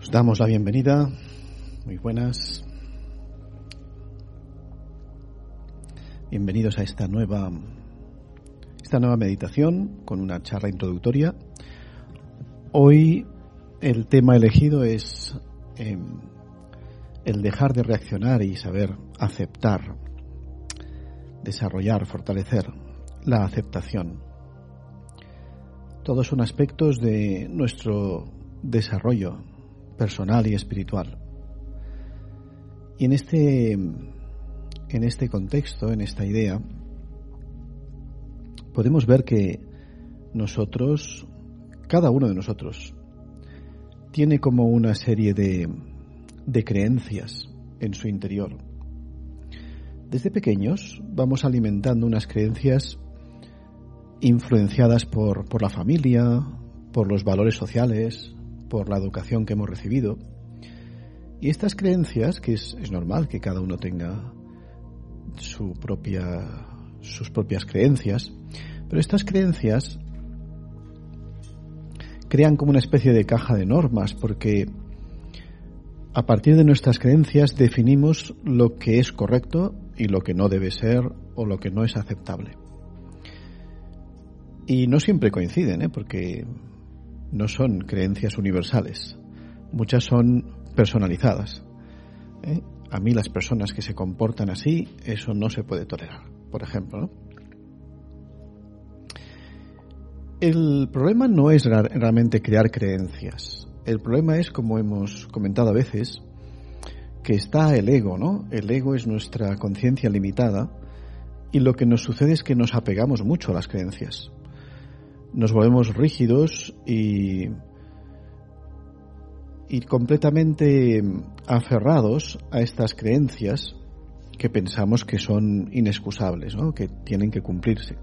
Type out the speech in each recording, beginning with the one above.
Os damos la bienvenida. Muy buenas. Bienvenidos a esta nueva meditación con una charla introductoria. Hoy el tema elegido es el dejar de reaccionar y saber aceptar, desarrollar, fortalecer la aceptación. Todos son aspectos de nuestro desarrollo personal y espiritual. Y en este contexto, en esta idea, podemos ver que nosotros, cada uno de nosotros, tiene como una serie de creencias en su interior. Desde pequeños vamos alimentando unas creencias influenciadas por la familia, por los valores sociales, por la educación que hemos recibido. Y estas creencias, que es normal que cada uno tenga sus propias creencias, pero estas creencias crean como una especie de caja de normas, porque a partir de nuestras creencias definimos lo que es correcto y lo que no debe ser o lo que no es aceptable. Y no siempre coinciden, porque no son creencias universales. Muchas son personalizadas. A mí las personas que se comportan así, eso no se puede tolerar, por ejemplo, ¿no? El problema no es realmente crear creencias. El problema es, como hemos comentado a veces, que está el ego, ¿no? El ego es nuestra conciencia limitada y lo que nos sucede es que nos apegamos mucho a las creencias. Nos volvemos rígidos y completamente aferrados a estas creencias que pensamos que son inexcusables, ¿no? Que tienen que cumplirse.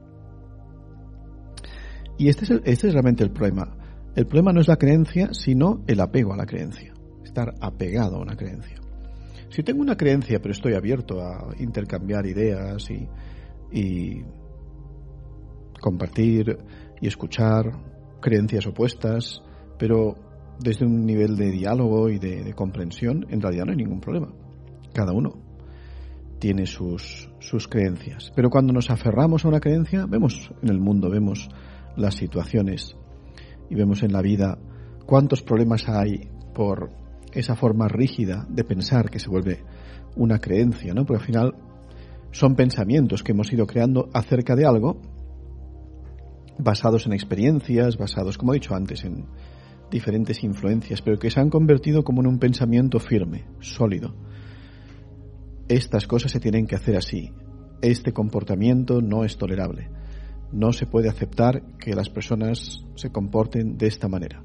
Y este es realmente el problema. El problema no es la creencia, sino el apego a la creencia. Estar apegado a una creencia. Si tengo una creencia, pero estoy abierto a intercambiar ideas y compartir y escuchar creencias opuestas, pero desde un nivel de diálogo y de comprensión, en realidad no hay ningún problema. Cada uno tiene sus creencias. Pero cuando nos aferramos a una creencia, vemos en el mundo, vemos las situaciones y vemos en la vida cuántos problemas hay por esa forma rígida de pensar que se vuelve una creencia, ¿no? Porque al final son pensamientos que hemos ido creando acerca de algo basados en experiencias, basados, como he dicho antes, en diferentes influencias, pero que se han convertido como en un pensamiento firme, sólido. Estas cosas se tienen que hacer así. Este comportamiento no es tolerable. No se puede aceptar que las personas se comporten de esta manera.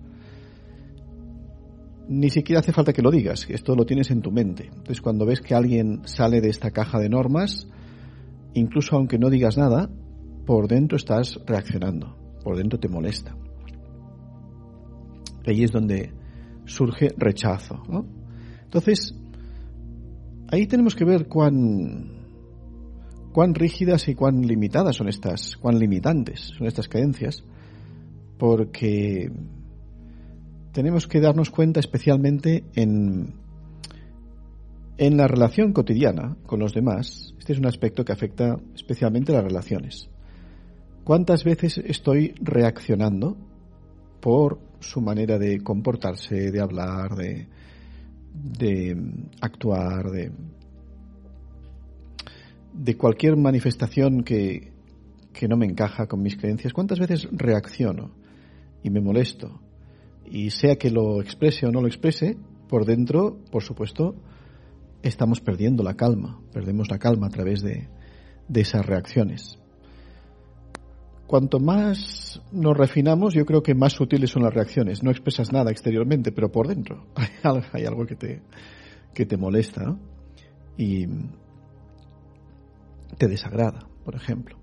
Ni siquiera hace falta que lo digas, esto lo tienes en tu mente. Entonces, cuando ves que alguien sale de esta caja de normas, incluso aunque no digas nada, por dentro estás reaccionando, por dentro te molesta. Ahí es donde surge rechazo, ¿no? Entonces, ahí tenemos que ver cuán rígidas y cuán limitadas son cuán limitantes son estas creencias, porque tenemos que darnos cuenta especialmente en la relación cotidiana con los demás. Este es un aspecto que afecta especialmente a las relaciones. ¿Cuántas veces estoy reaccionando por su manera de comportarse, de hablar, de actuar, de cualquier manifestación que no me encaja con mis creencias? ¿Cuántas veces reacciono y me molesto? Y sea que lo exprese o no lo exprese, por dentro, por supuesto, estamos perdiendo la calma. Perdemos la calma a través de esas reacciones. Cuanto más nos refinamos, yo creo que más sutiles son las reacciones. No expresas nada exteriormente, pero por dentro hay algo que te molesta, ¿no? Y te desagrada, por ejemplo.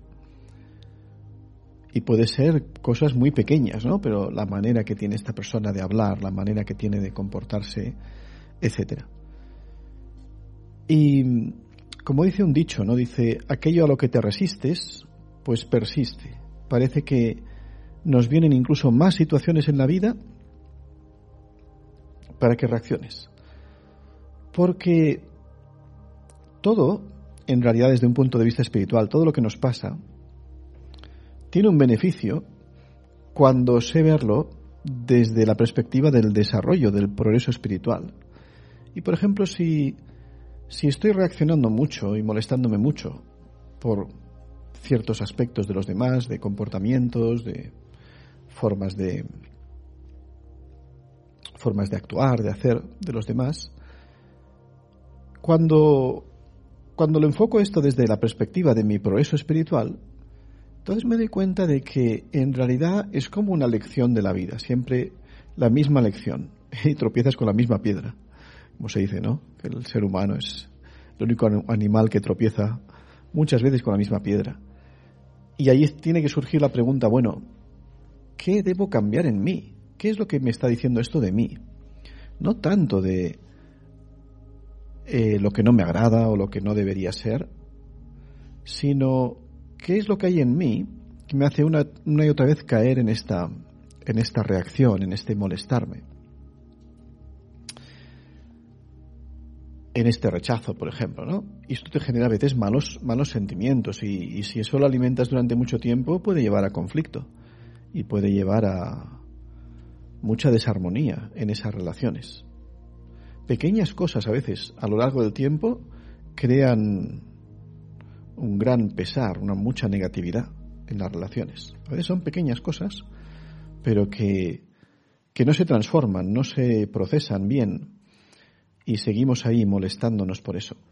Y puede ser cosas muy pequeñas, ¿no? Pero la manera que tiene esta persona de hablar, la manera que tiene de comportarse, etcétera. Y como dice un dicho, ¿no? Dice, aquello a lo que te resistes, pues persiste. Parece que nos vienen incluso más situaciones en la vida para que reacciones. Porque todo, en realidad desde un punto de vista espiritual, todo lo que nos pasa, tiene un beneficio cuando sé verlo desde la perspectiva del desarrollo, del progreso espiritual. Y por ejemplo, si estoy reaccionando mucho y molestándome mucho por ciertos aspectos de los demás, de comportamientos, de formas de actuar, de hacer de los demás, cuando lo enfoco esto desde la perspectiva de mi progreso espiritual, entonces me doy cuenta de que en realidad es como una lección de la vida, siempre la misma lección, y tropiezas con la misma piedra, como se dice, ¿no? Que el ser humano es el único animal que tropieza muchas veces con la misma piedra. Y ahí tiene que surgir la pregunta, bueno, ¿qué debo cambiar en mí? ¿Qué es lo que me está diciendo esto de mí? No tanto de lo que no me agrada o lo que no debería ser, sino qué es lo que hay en mí que me hace una y otra vez caer en esta reacción, en este molestarme, en este rechazo, por ejemplo, ¿no? Y esto te genera a veces malos sentimientos y si eso lo alimentas durante mucho tiempo puede llevar a conflicto y puede llevar a mucha desarmonía en esas relaciones. Pequeñas cosas a veces a lo largo del tiempo crean un gran pesar, mucha negatividad en las relaciones. A veces son pequeñas cosas, pero que no se transforman, no se procesan bien y seguimos ahí molestándonos por eso.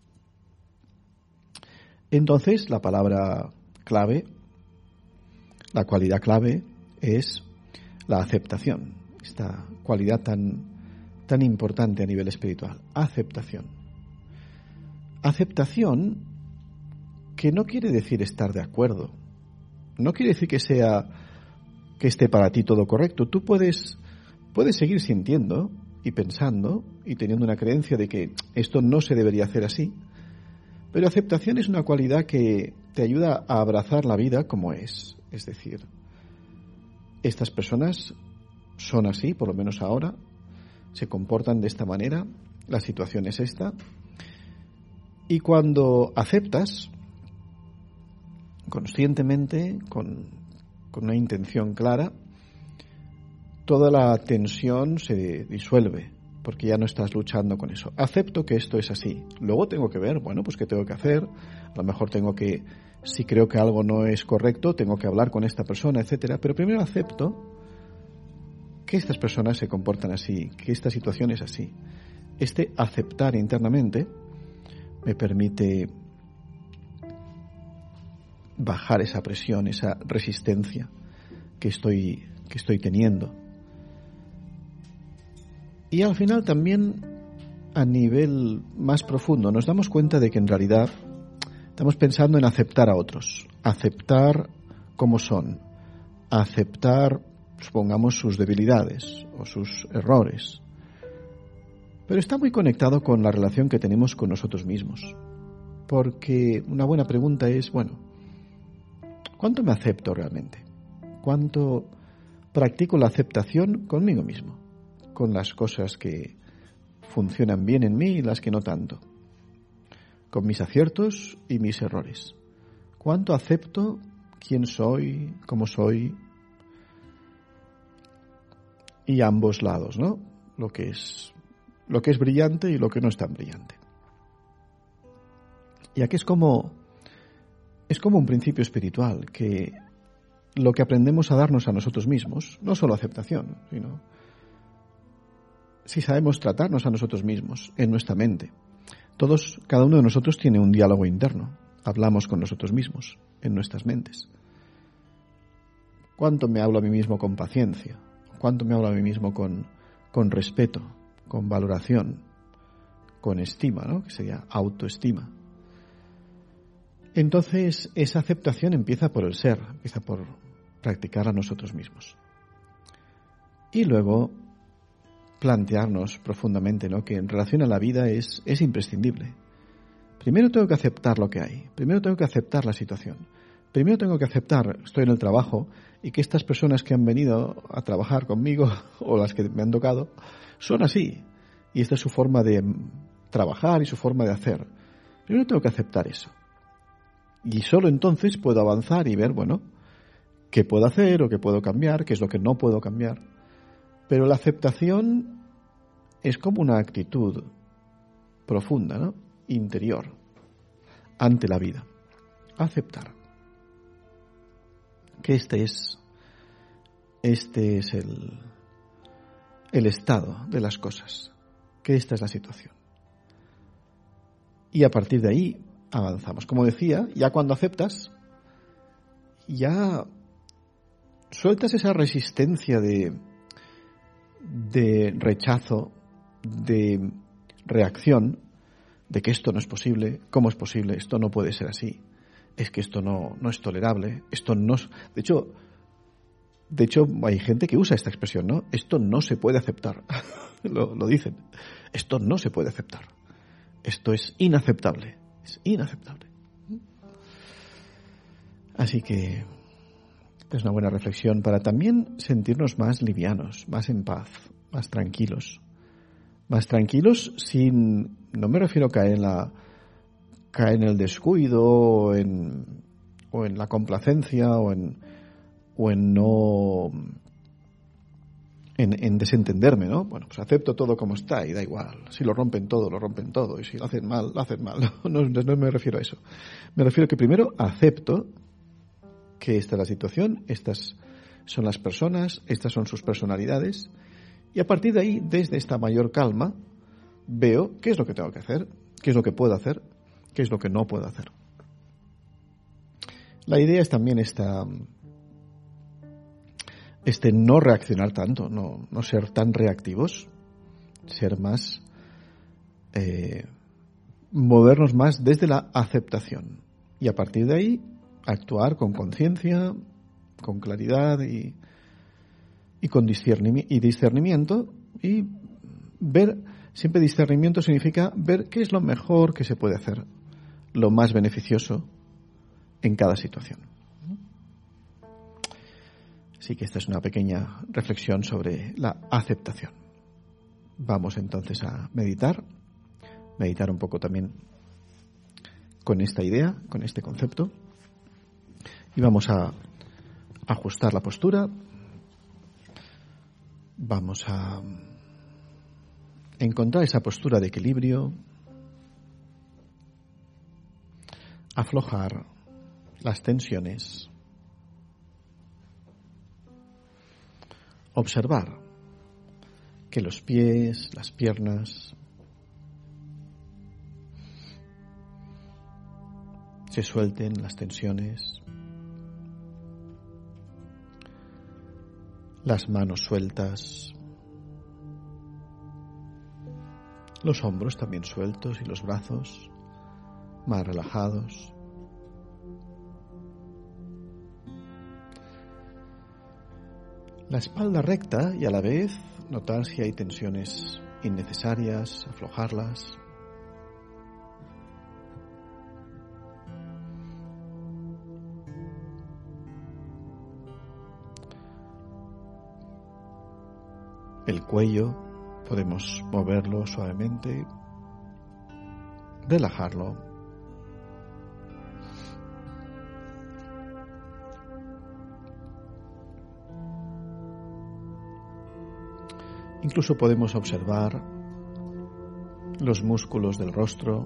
Entonces, la palabra clave, la cualidad clave es la aceptación, esta cualidad tan importante a nivel espiritual, aceptación. Aceptación que no quiere decir estar de acuerdo, no quiere decir que esté para ti todo correcto. Tú puedes seguir sintiendo y pensando y teniendo una creencia de que esto no se debería hacer así, pero aceptación es una cualidad que te ayuda a abrazar la vida como es decir, estas personas son así, por lo menos ahora, se comportan de esta manera, la situación es esta, y cuando aceptas conscientemente, con una intención clara, toda la tensión se disuelve, porque ya no estás luchando con eso. Acepto que esto es así. Luego tengo que ver, bueno, pues qué tengo que hacer. A lo mejor tengo que, si creo que algo no es correcto, tengo que hablar con esta persona, etcétera. Pero primero acepto que estas personas se comportan así, que esta situación es así. Este aceptar internamente me permite bajar esa presión, esa resistencia que estoy teniendo. Y al final también a nivel más profundo nos damos cuenta de que en realidad estamos pensando en aceptar a otros, aceptar como son, aceptar, supongamos, sus debilidades o sus errores. Pero está muy conectado con la relación que tenemos con nosotros mismos. Porque una buena pregunta es, bueno, ¿cuánto me acepto realmente? ¿Cuánto practico la aceptación conmigo mismo? Con las cosas que funcionan bien en mí y las que no tanto. Con mis aciertos y mis errores. ¿Cuánto acepto quién soy, cómo soy? Y ambos lados, ¿no? Lo que es brillante y lo que no es tan brillante. Y aquí es como un principio espiritual, que lo que aprendemos a darnos a nosotros mismos, no solo aceptación, sino si sabemos tratarnos a nosotros mismos en nuestra mente. Cada uno de nosotros tiene un diálogo interno, hablamos con nosotros mismos en nuestras mentes. ¿Cuánto me hablo a mí mismo con paciencia? ¿Cuánto me hablo a mí mismo con respeto, con valoración, con estima, ¿no? Que sería autoestima? Entonces, esa aceptación empieza por el ser, empieza por practicar a nosotros mismos. Y luego plantearnos profundamente, ¿no? Que en relación a la vida es imprescindible. Primero tengo que aceptar lo que hay, primero tengo que aceptar la situación, primero tengo que aceptar, estoy en el trabajo y que estas personas que han venido a trabajar conmigo o las que me han tocado son así. Y esta es su forma de trabajar y su forma de hacer. Pero yo no tengo que aceptar eso. Y solo entonces puedo avanzar y ver, bueno, qué puedo hacer o qué puedo cambiar, qué es lo que no puedo cambiar. Pero la aceptación es como una actitud profunda, ¿no? Interior, ante la vida. Aceptar. Que este es el estado de las cosas. Que esta es la situación. Y a partir de ahí avanzamos. Como decía, ya cuando aceptas, ya sueltas esa resistencia de rechazo, de reacción, de que esto no es posible, ¿cómo es posible? Esto no puede ser así, es que esto no es tolerable, esto no es... De hecho, hay gente que usa esta expresión, ¿no? Esto no se puede aceptar, lo dicen, esto no se puede aceptar, esto es inaceptable. Así que es una buena reflexión para también sentirnos más livianos, más en paz, más tranquilos. Más tranquilos sin, no me refiero a caer en el descuido o en la complacencia o en desentenderme, ¿no? Bueno, pues acepto todo como está y da igual. Si lo rompen todo. Y si lo hacen mal, lo hacen mal. No me refiero a eso. Me refiero a que primero acepto que esta es la situación, estas son las personas, estas son sus personalidades, y a partir de ahí, desde esta mayor calma, veo qué es lo que tengo que hacer, qué es lo que puedo hacer, qué es lo que no puedo hacer. La idea es también no reaccionar tanto, no ser tan reactivos, ser más, movernos más desde la aceptación, y a partir de ahí actuar con conciencia, con claridad y con discernimiento, y ver, siempre discernimiento significa ver qué es lo mejor que se puede hacer, lo más beneficioso en cada situación. Así que esta es una pequeña reflexión sobre la aceptación. Vamos entonces a meditar un poco también con esta idea, con este concepto. Y vamos a ajustar la postura. Vamos a encontrar esa postura de equilibrio. Aflojar las tensiones. Observar que los pies, las piernas se suelten, las tensiones. Las manos sueltas, los hombros también sueltos y los brazos más relajados. La espalda recta y a la vez notar si hay tensiones innecesarias, aflojarlas. El cuello, podemos moverlo suavemente, relajarlo. Incluso podemos observar los músculos del rostro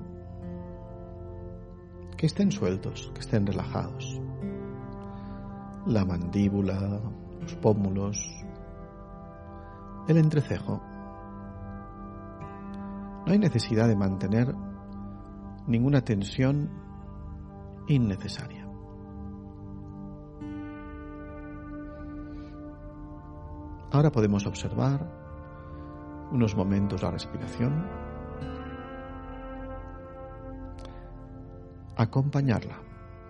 que estén sueltos, que estén relajados. La mandíbula, los pómulos, el entrecejo. No hay necesidad de mantener ninguna tensión innecesaria. Ahora podemos observar unos momentos la respiración, acompañarla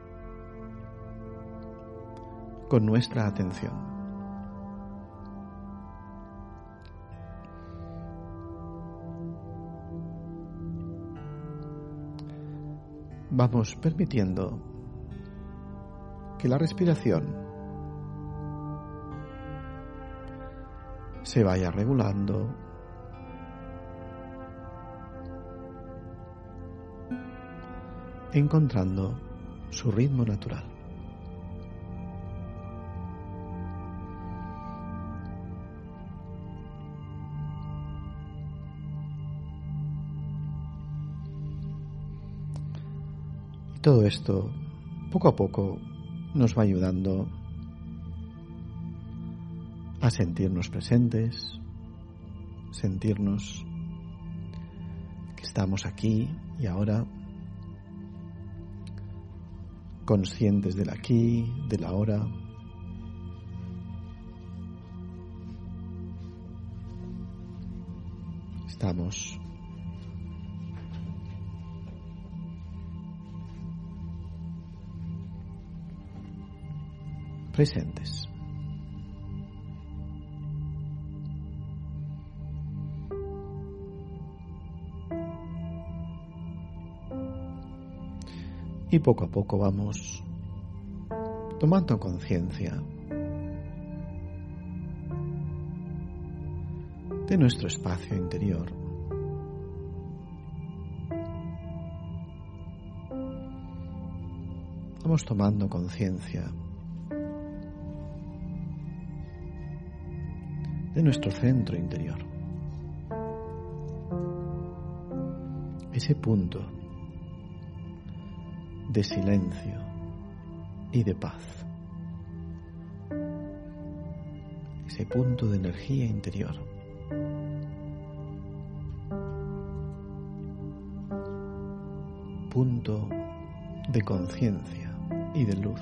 con nuestra atención. Vamos permitiendo que la respiración se vaya regulando, encontrando su ritmo natural. Y todo esto, poco a poco, nos va ayudando a sentirnos presentes, sentirnos que estamos aquí y ahora, conscientes del aquí, del ahora. Estamos presentes. Y poco a poco vamos tomando conciencia de nuestro espacio interior. Vamos tomando conciencia de nuestro centro interior. Ese punto de silencio y de paz. Ese punto de energía interior. Punto de conciencia y de luz.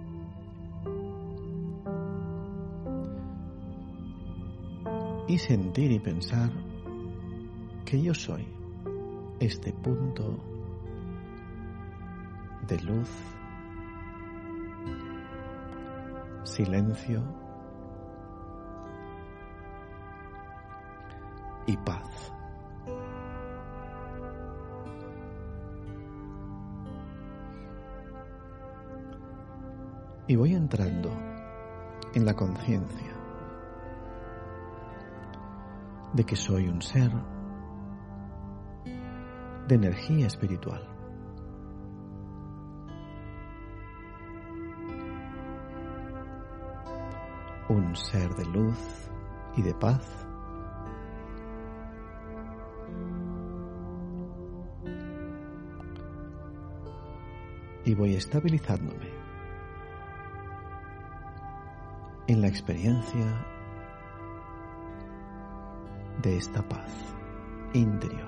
Y sentir y pensar que yo soy este punto de luz, silencio y paz. Y voy entrando en la conciencia de que soy un ser de energía espiritual. Un ser de luz y de paz. Y voy estabilizándome en la experiencia de esta paz interior.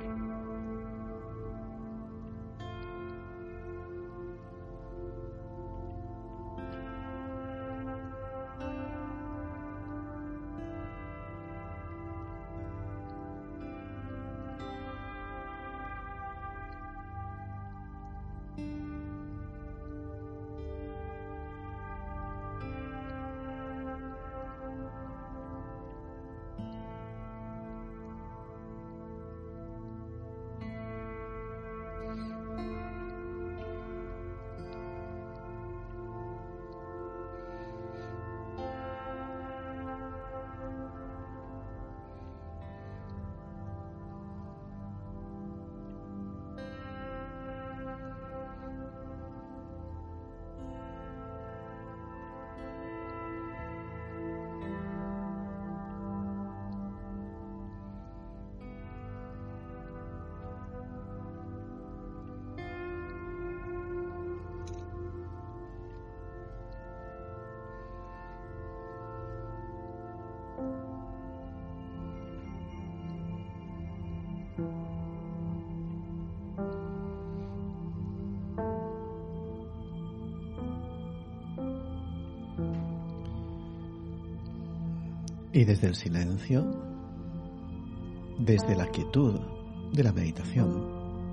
Y desde el silencio, desde la quietud de la meditación,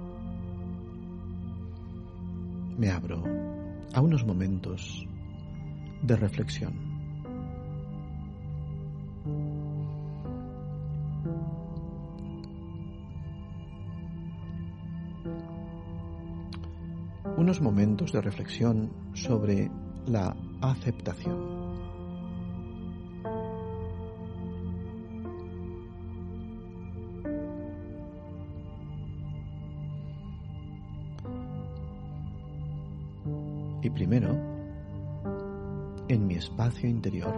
me abro a unos momentos de reflexión. Unos momentos de reflexión sobre la aceptación. Y primero, en mi espacio interior,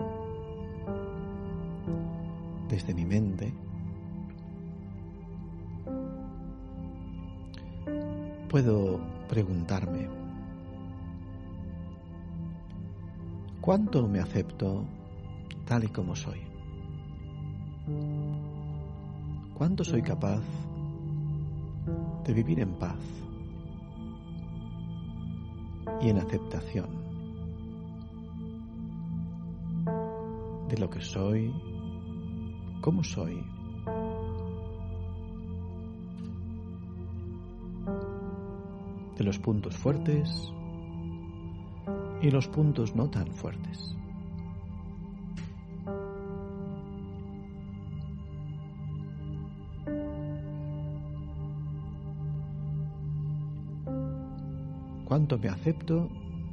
desde mi mente, puedo preguntarme: ¿cuánto me acepto tal y como soy? ¿Cuánto soy capaz de vivir en paz y en aceptación de lo que soy, cómo soy, de los puntos fuertes y los puntos no tan fuertes? ¿Cuánto me acepto?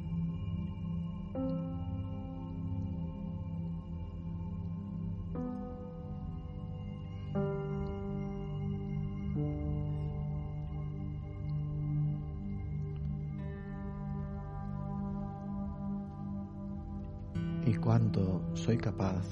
¿Y cuánto soy capaz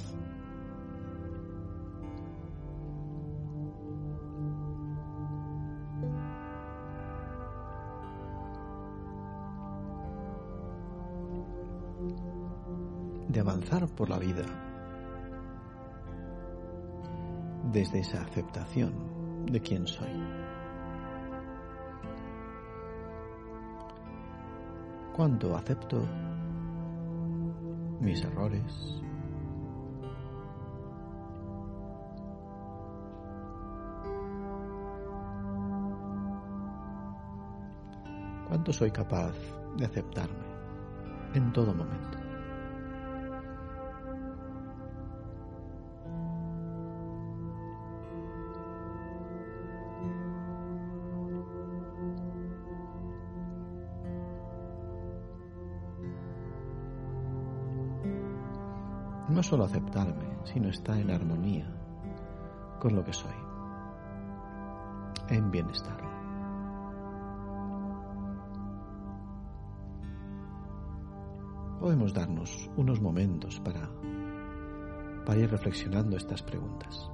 de avanzar por la vida desde esa aceptación de quién soy? ¿Cuánto acepto mis errores? ¿Cuánto soy capaz de aceptarme en todo momento? No solo aceptarme, sino estar en armonía con lo que soy, en bienestar. Podemos darnos unos momentos para ir reflexionando estas preguntas.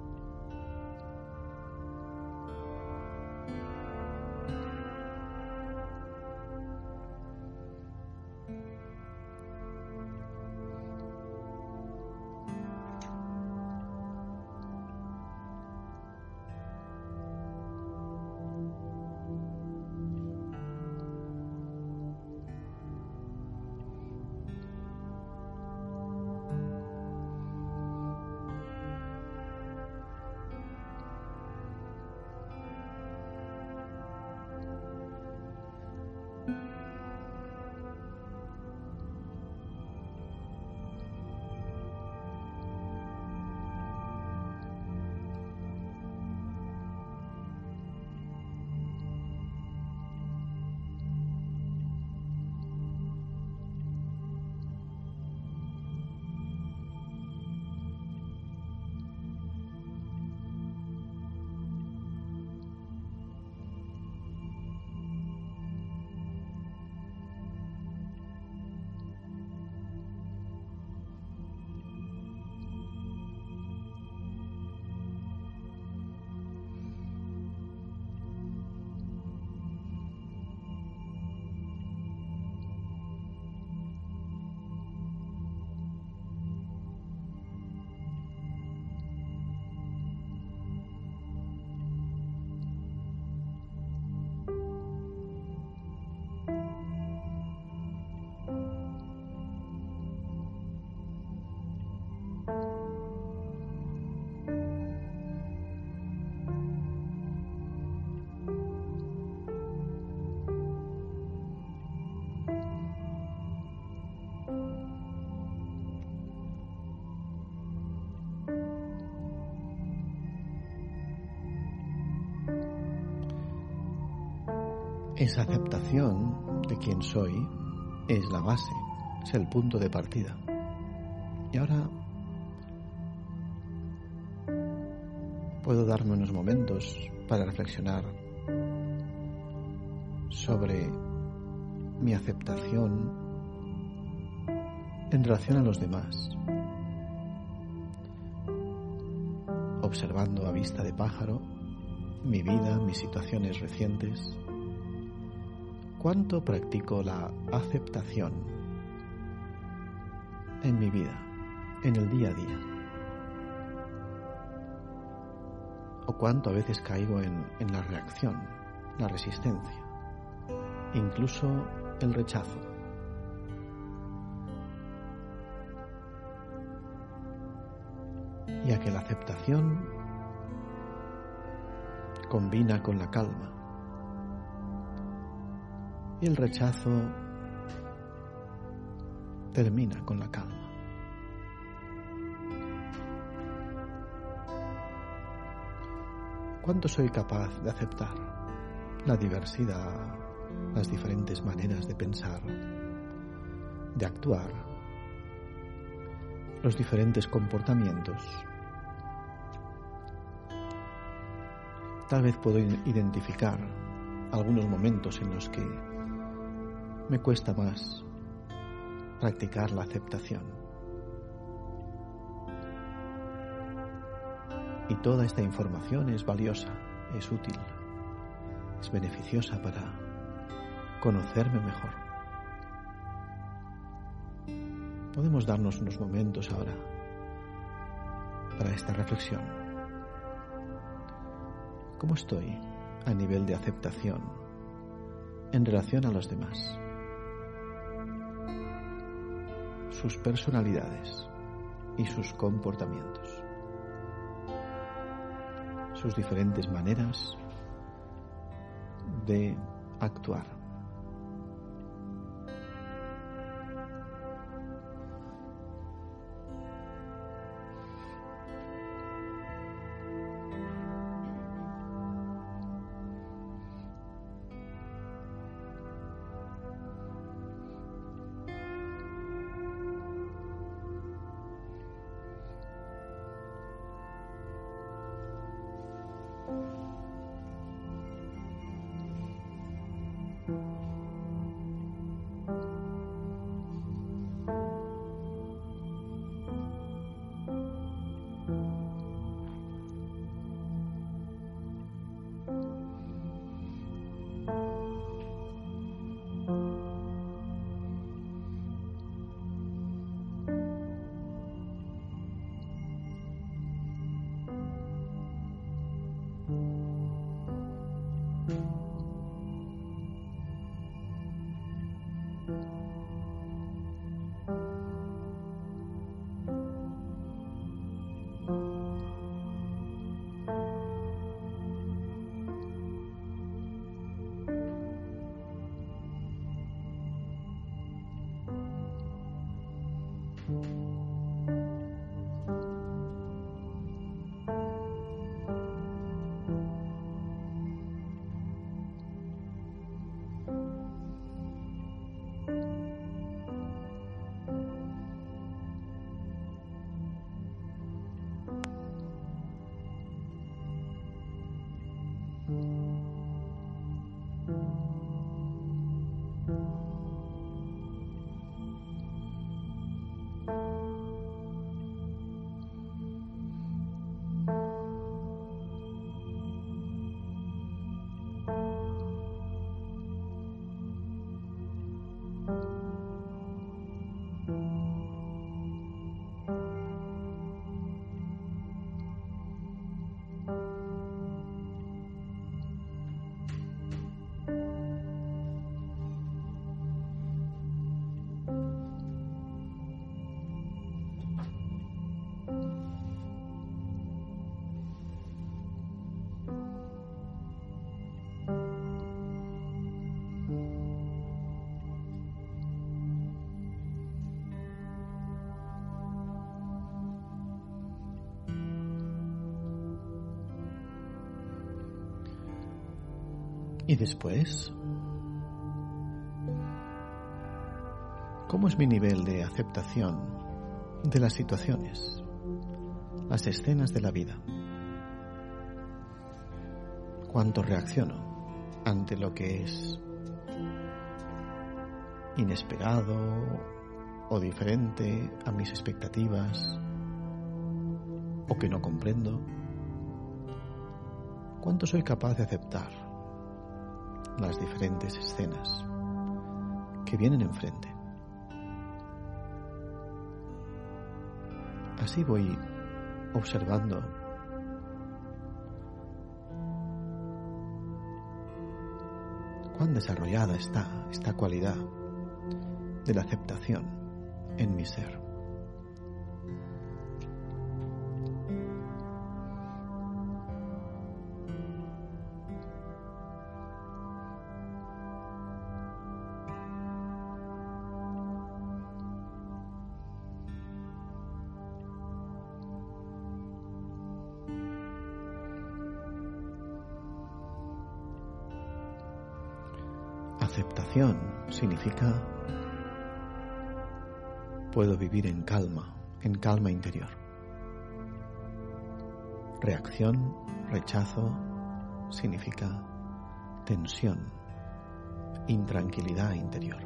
Esa aceptación de quién soy es la base, es el punto de partida. Y ahora puedo darme unos momentos para reflexionar sobre mi aceptación en relación a los demás, observando a vista de pájaro mi vida, mis situaciones recientes. ¿Cuánto practico la aceptación en mi vida, en el día a día? ¿O cuánto a veces caigo en la reacción, la resistencia, incluso el rechazo? Ya que la aceptación combina con la calma y el rechazo termina con la calma. ¿Cuánto soy capaz de aceptar la diversidad, las diferentes maneras de pensar, de actuar, los diferentes comportamientos? Tal vez puedo identificar algunos momentos en los que me cuesta más practicar la aceptación. Y toda esta información es valiosa, es útil, es beneficiosa para conocerme mejor. Podemos darnos unos momentos ahora para esta reflexión. ¿Cómo estoy a nivel de aceptación en relación a los demás? Sus personalidades y sus comportamientos, sus diferentes maneras de actuar. ¿Y después? ¿Cómo es mi nivel de aceptación de las situaciones, las escenas de la vida? ¿Cuánto reacciono ante lo que es inesperado o diferente a mis expectativas o que no comprendo? ¿Cuánto soy capaz de aceptar las diferentes escenas que vienen enfrente? Así voy observando cuán desarrollada está esta cualidad de la aceptación en mi ser. Aceptación significa puedo vivir en calma interior. Reacción, rechazo, significa tensión, intranquilidad interior.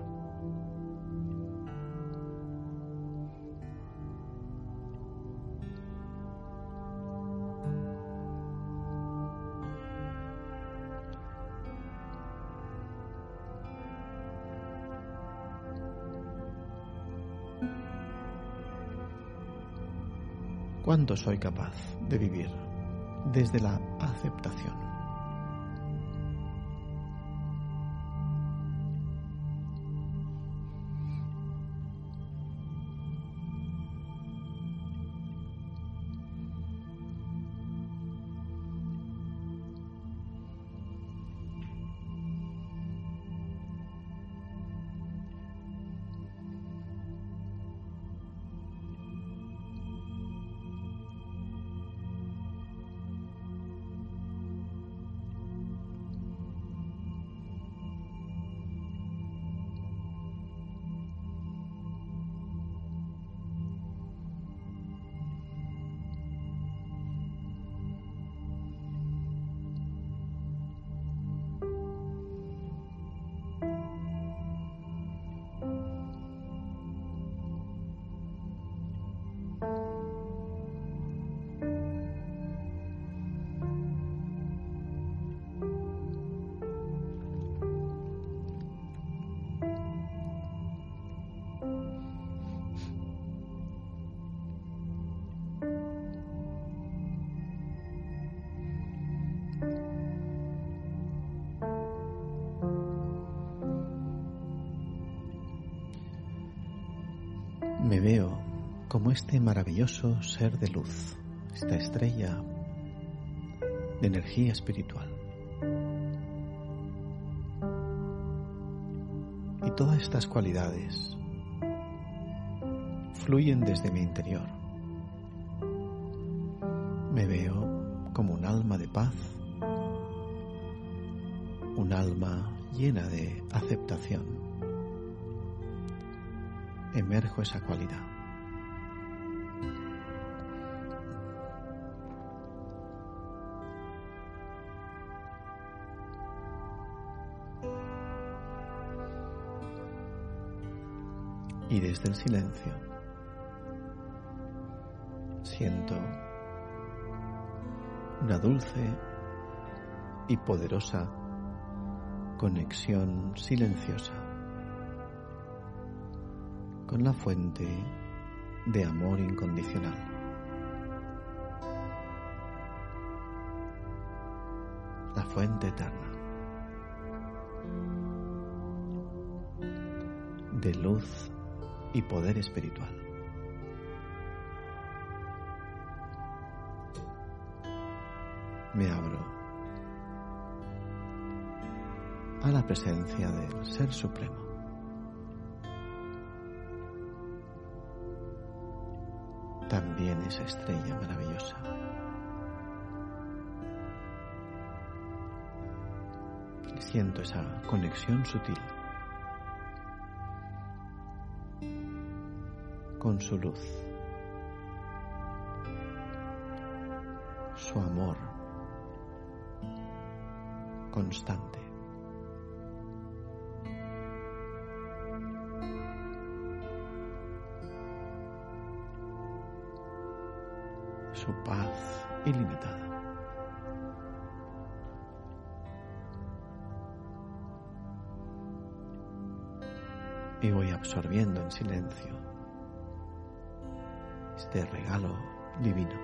¿Cuánto soy capaz de vivir desde la aceptación? Me veo como este maravilloso ser de luz, esta estrella de energía espiritual. Y todas estas cualidades fluyen desde mi interior. Me veo como un alma de paz, un alma llena de aceptación. Emerjo esa cualidad. Y desde el silencio siento una dulce y poderosa conexión silenciosa con la fuente de amor incondicional. La fuente eterna de luz y poder espiritual. Me abro a la presencia del Ser Supremo. También esa estrella maravillosa. Siento esa conexión sutil con su luz, su amor constante. su paz ilimitada. Y voy absorbiendo en silencio este regalo divino.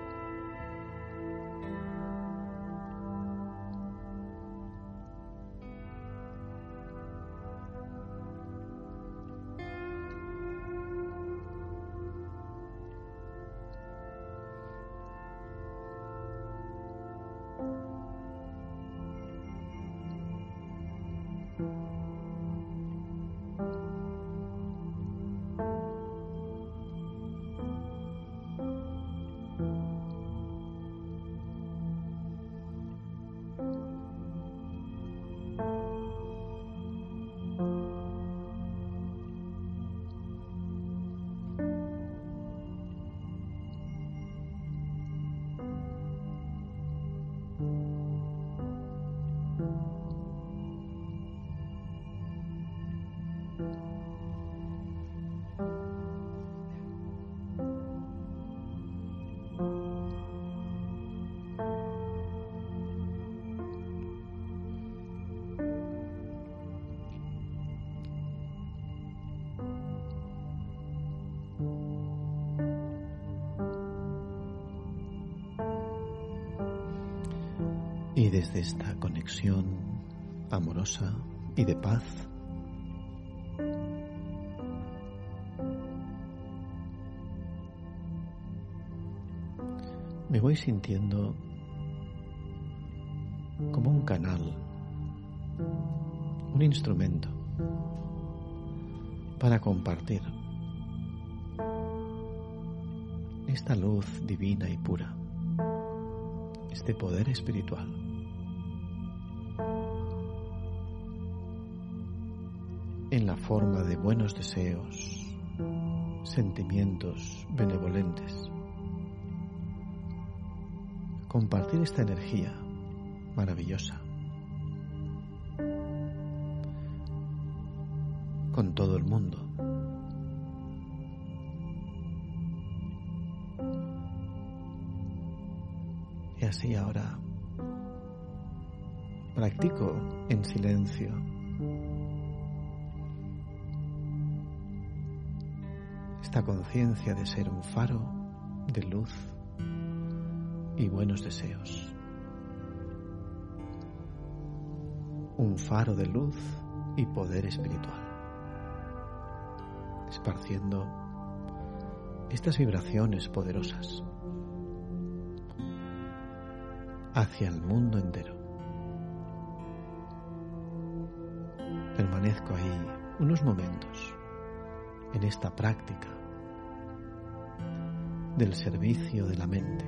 Y desde esta conexión amorosa y de paz, me voy sintiendo como un canal, un instrumento para compartir esta luz divina y pura, este poder espiritual. En la forma de buenos deseos, sentimientos benevolentes. Compartir esta energía maravillosa con todo el mundo. Y así ahora practico en silencio esta conciencia de ser un faro de luz y buenos deseos. Un faro de luz y poder espiritual, esparciendo estas vibraciones poderosas hacia el mundo entero. Permanezco ahí unos momentos en esta práctica del servicio de la mente.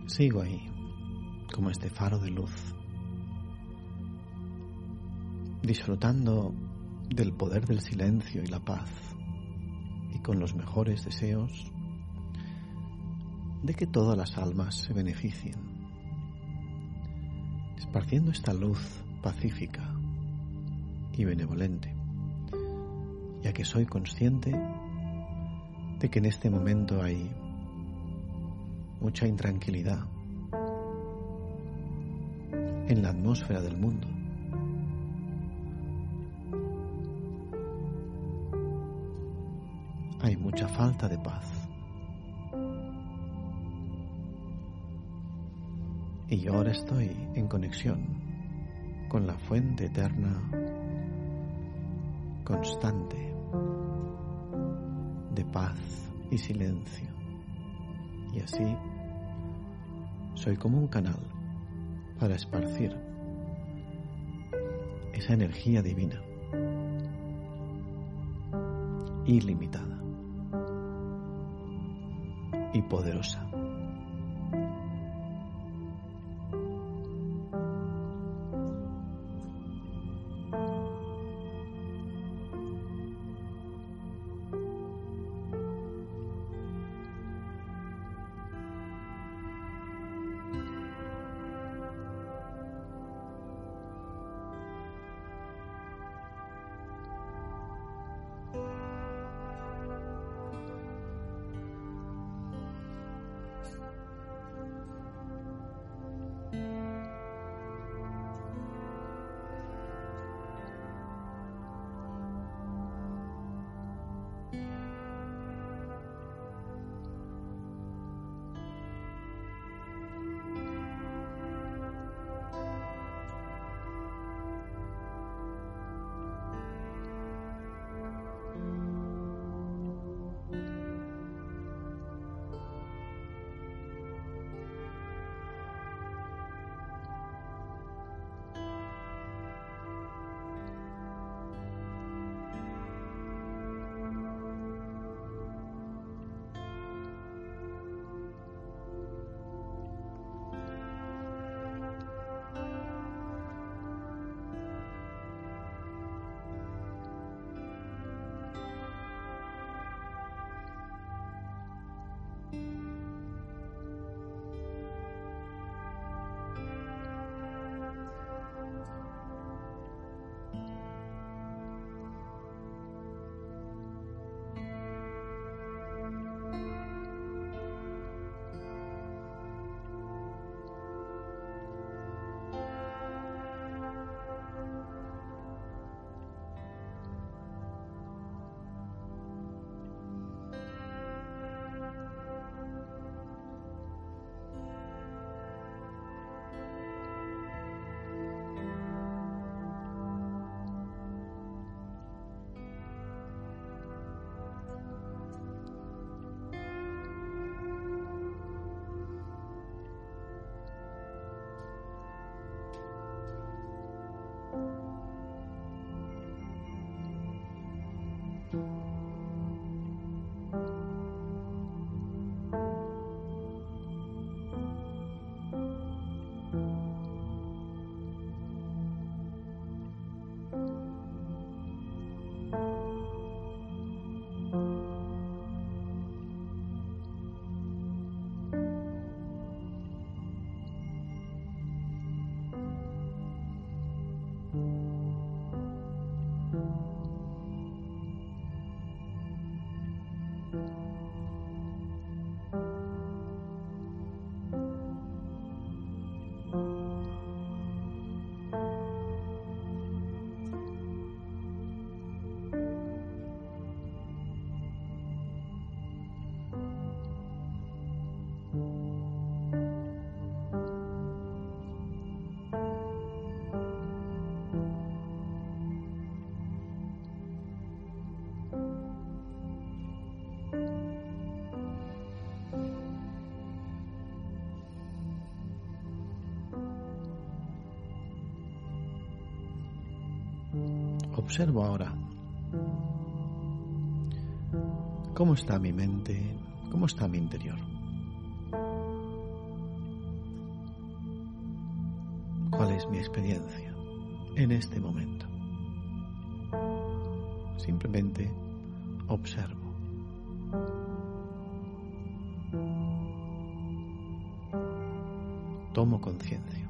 Sigo ahí, como este faro de luz, disfrutando del poder del silencio y la paz, y con los mejores deseos de que todas las almas se beneficien, esparciendo esta luz pacífica y benevolente, ya que soy consciente de que en este momento hay mucha intranquilidad en la atmósfera del mundo. Hay mucha falta de paz. Y yo ahora estoy en conexión con la fuente eterna, constante, de paz y silencio. Y así soy como un canal para esparcir esa energía divina, ilimitada y poderosa. Observo ahora cómo está mi mente, cómo está mi interior. cuál es mi experiencia en este momento. Simplemente observo. Tomo conciencia.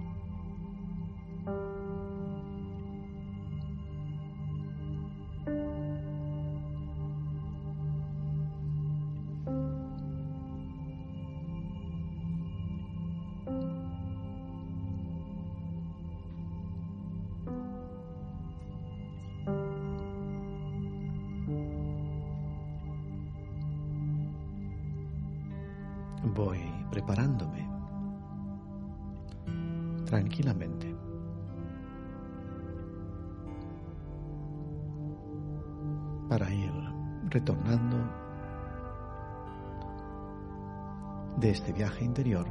Voy preparándome tranquilamente para ir retornando de este viaje interior,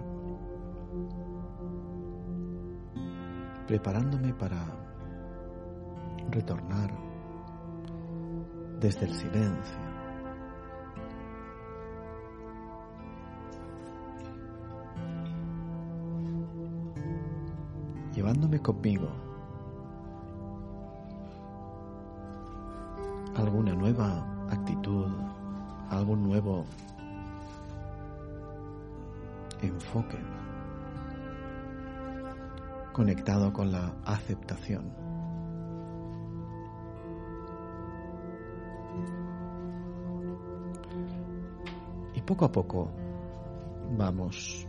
preparándome para retornar desde el silencio, llevándome conmigo alguna nueva actitud, algún nuevo enfoque conectado con la aceptación. Y poco a poco vamos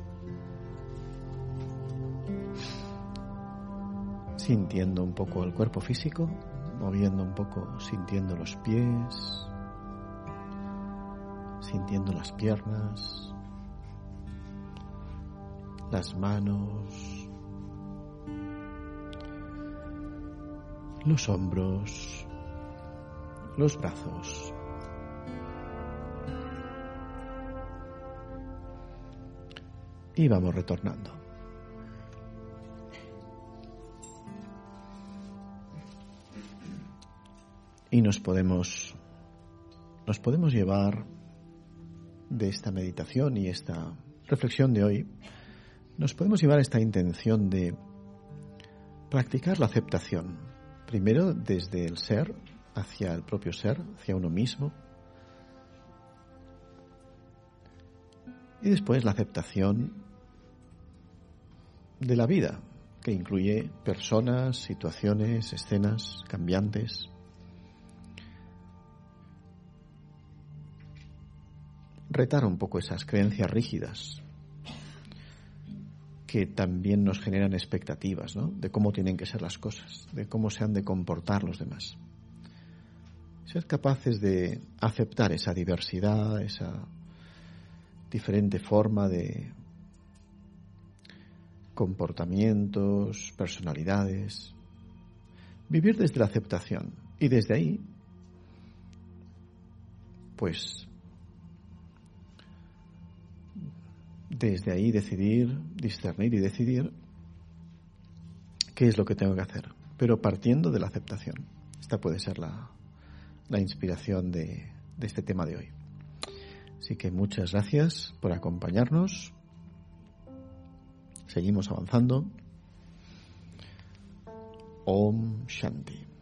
sintiendo un poco el cuerpo físico, moviendo un poco, sintiendo los pies, sintiendo las piernas, las manos, los hombros, los brazos. Y vamos retornando. Y nos podemos llevar de esta meditación y esta reflexión de hoy, nos podemos llevar esta intención de practicar la aceptación. Primero desde el ser, hacia el propio ser, hacia uno mismo. Y después la aceptación de la vida, que incluye personas, situaciones, escenas cambiantes. Retar un poco esas creencias rígidas que también nos generan expectativas, ¿no?, de cómo tienen que ser las cosas, de cómo se han de comportar los demás. Ser capaces de aceptar esa diversidad, esa diferente forma de comportamientos, personalidades. Vivir desde la aceptación y desde ahí, pues, desde ahí decidir, discernir y decidir qué es lo que tengo que hacer, pero partiendo de la aceptación. Esta puede ser la inspiración de este tema de hoy. Así que muchas gracias por acompañarnos. Seguimos avanzando. Om Shanti.